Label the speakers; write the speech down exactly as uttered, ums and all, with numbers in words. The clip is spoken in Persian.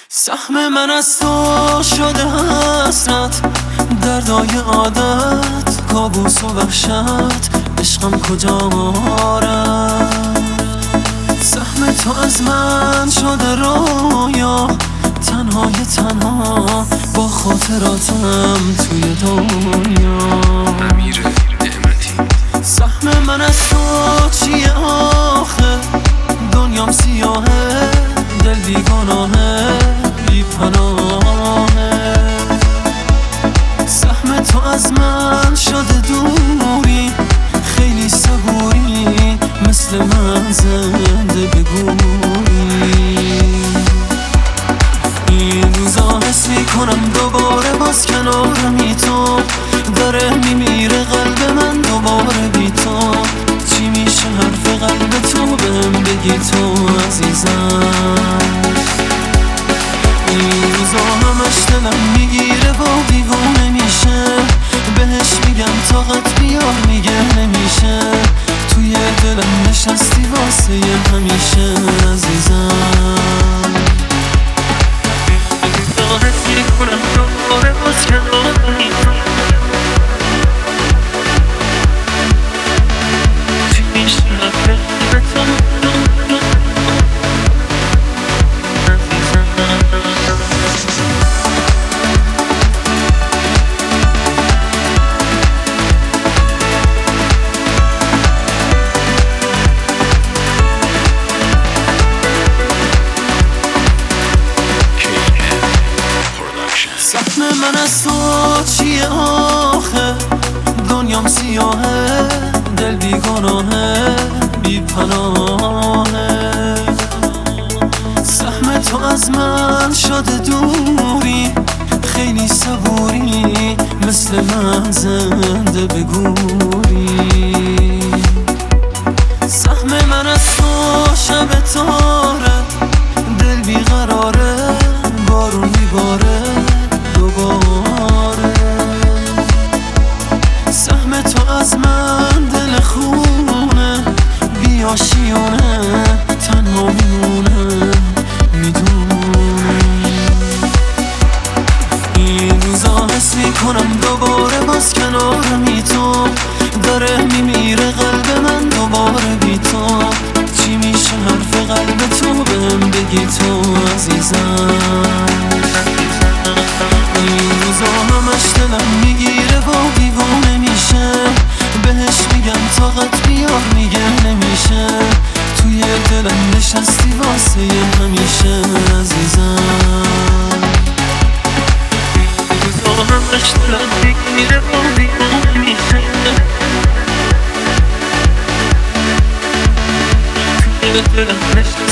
Speaker 1: سهم من از تو شده حسرت، دردای عادت، کابوس و وحشت، عشقم کجا رفت؟ سهم تو از من شده رویا، تنهای تنها با خاطراتم توی دنیا.
Speaker 2: امیر نعمتی.
Speaker 1: سهم من از تو چیه آخه؟ دنیام سیاهه، دل بیگناهه، بی پناهه. سهم تو از من شده دوری، خیلی صبوری، مثل من زنده بگوری. این روزا حس میکنم دوباره باز کنارمی تو، داره میمیره قلب من دوباره بی تو. چی میشه حرف قلب تو بهم بگی تو عزیزم؟ این روزا همش دلم میگیره و دیوونه میشه، بهش میگم طاقت بیار میگه نمیشه. توی دلم نشستی واسه همیشه عزیزم. حس میکنم دوباره باز کنارمی تو، چی میشه حرف قلب تو سهم من از تو چیه آخه؟ دنیام سیاهه، دل بیگناهه، بی پناهه. سهم تو از من شده دوری، خیلی صبوری، مثل من زنده بگوری. سهم من از تو شب تاره، دل بیقراره، بارون میباره دوباره. سهم تو از من دل خونه، بی آشیانه، تنها میمونه، میدونی. این روزا حس میکنم دوباره باز کنارمی تو، داره میمیره قلب من دوباره بی تو. چی میشه حرف قلب تو بهم بگی تو عزیزم؟ این روزا همش دلم میگیره و دیوونه میشه، بهش میگم طاقت بیار میگه نمیشه. توی دلم نشستی واسه همیشه عزیزم. این روزا همش دلم میگیره و دیوونه میشه، توی دلم نشستی